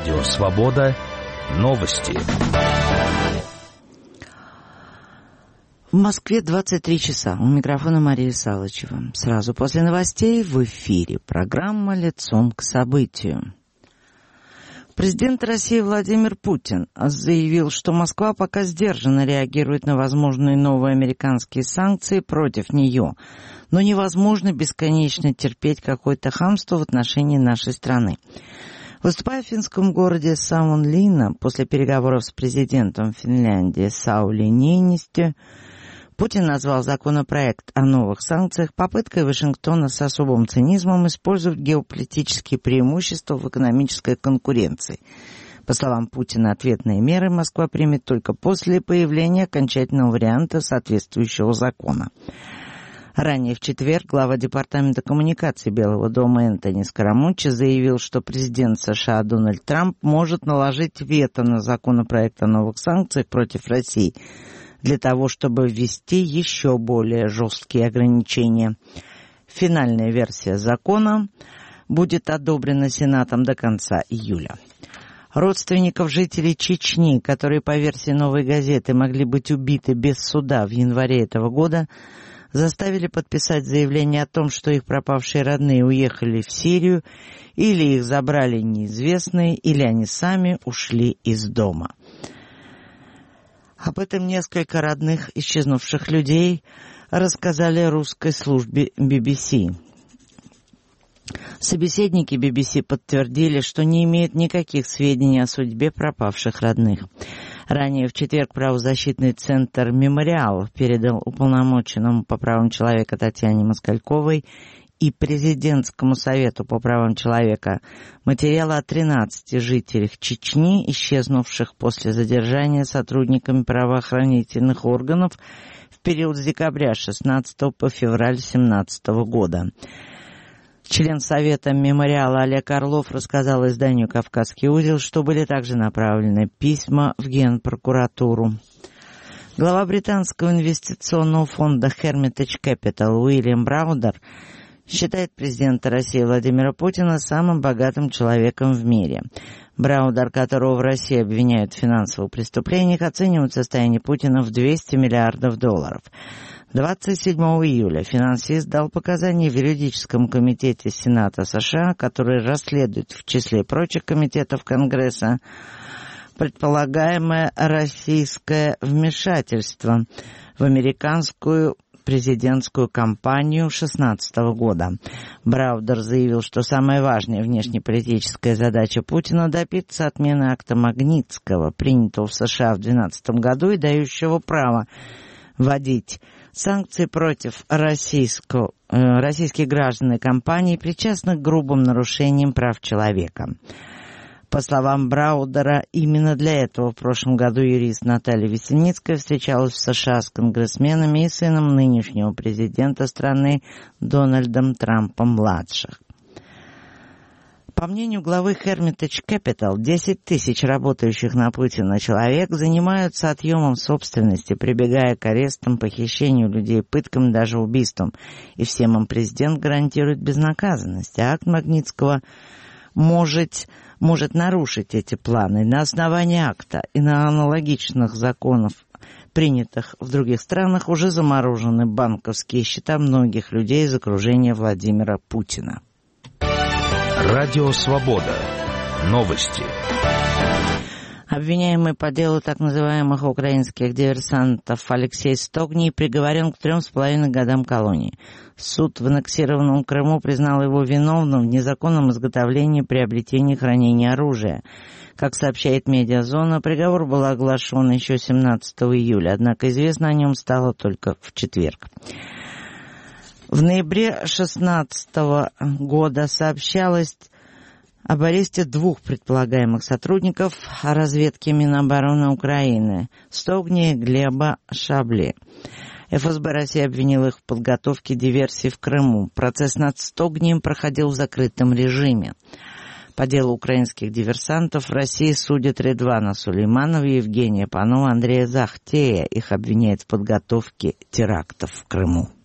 Радио «Свобода». Новости. В Москве 23 часа. У микрофона Мария Салычева. Сразу после новостей в эфире программа «Лицом к событию». Президент России Владимир Путин заявил, что Москва пока сдержанно реагирует на возможные новые американские санкции против нее, но невозможно бесконечно терпеть какое-то хамство в отношении нашей страны. Выступая в финском городе Саунлина после переговоров с президентом Финляндии Саули Ниинистö, Путин назвал законопроект о новых санкциях попыткой Вашингтона с особым цинизмом использовать геополитические преимущества в экономической конкуренции. По словам Путина, ответные меры Москва примет только после появления окончательного варианта соответствующего закона. Ранее в четверг глава Департамента коммуникаций Белого дома Энтони Скарамуччи заявил, что президент США Дональд Трамп может наложить вето на законопроект о новых санкциях против России для того, чтобы ввести еще более жесткие ограничения. Финальная версия закона будет одобрена Сенатом до конца июля. Родственников жителей Чечни, которые, по версии «Новой газеты», могли быть убиты без суда в январе этого года, заставили подписать заявление о том, что их пропавшие родные уехали в Сирию, или их забрали неизвестные, или они сами ушли из дома. Об этом несколько родных исчезнувших людей рассказали русской службе BBC. Собеседники BBC подтвердили, что не имеют никаких сведений о судьбе пропавших родных. Ранее в четверг правозащитный центр «Мемориал» передал уполномоченному по правам человека Татьяне Москальковой и Президентскому совету по правам человека материалы о 13 жителях Чечни, исчезнувших после задержания сотрудниками правоохранительных органов в период с декабря 16 по февраль 17 года. Член Совета «Мемориала» Олег Орлов рассказал изданию «Кавказский узел», что были также направлены письма в Генпрокуратуру. Глава британского инвестиционного фонда Hermitage Capital Уильям Браудер считает президента России Владимира Путина самым богатым человеком в мире. Браудер, которого в России обвиняют в финансовых преступлениях, оценивает состояние Путина в $200 миллиардов. 27 июля финансист дал показания в юридическом комитете Сената США, который расследует в числе прочих комитетов Конгресса предполагаемое российское вмешательство в американскую президентскую кампанию 2016 года. Браудер заявил, что самая важная внешнеполитическая задача Путина — добиться отмены акта Магнитского, принятого в США в 2012 году и дающего право вводить санкции против российских граждан и компаний, причастных к грубым нарушениям прав человека. По словам Браудера, именно для этого в прошлом году юрист Наталья Весельницкая встречалась в США с конгрессменами и сыном нынешнего президента страны Дональдом Трампом-младших. По мнению главы Hermitage Capital, 10 тысяч работающих на Путина человек занимаются отъемом собственности, прибегая к арестам, похищению людей, пыткам, даже убийствам. И всем им президент гарантирует безнаказанность. А акт Магнитского может нарушить эти планы. На основании акта и на аналогичных законов, принятых в других странах, уже заморожены банковские счета многих людей из окружения Владимира Путина. Радио «Свобода». Новости. Обвиняемый по делу так называемых украинских диверсантов Алексей Стогний приговорен к 3,5 годам колонии. Суд в аннексированном Крыму признал его виновным в незаконном изготовлении, приобретении и хранении оружия. Как сообщает «Медиазона», приговор был оглашен еще 17 июля, однако известно о нем стало только в четверг. В ноябре 2016 года сообщалось об аресте 2 предполагаемых сотрудников разведки Минобороны Украины – Стогния и Глеба Шабле. ФСБ России обвинил их в подготовке диверсии в Крыму. Процесс над Стогнием проходил в закрытом режиме. По делу украинских диверсантов в России судят Редвана Сулейманова, Евгения Панова, Андрея Захтея. Их обвиняют в подготовке терактов в Крыму.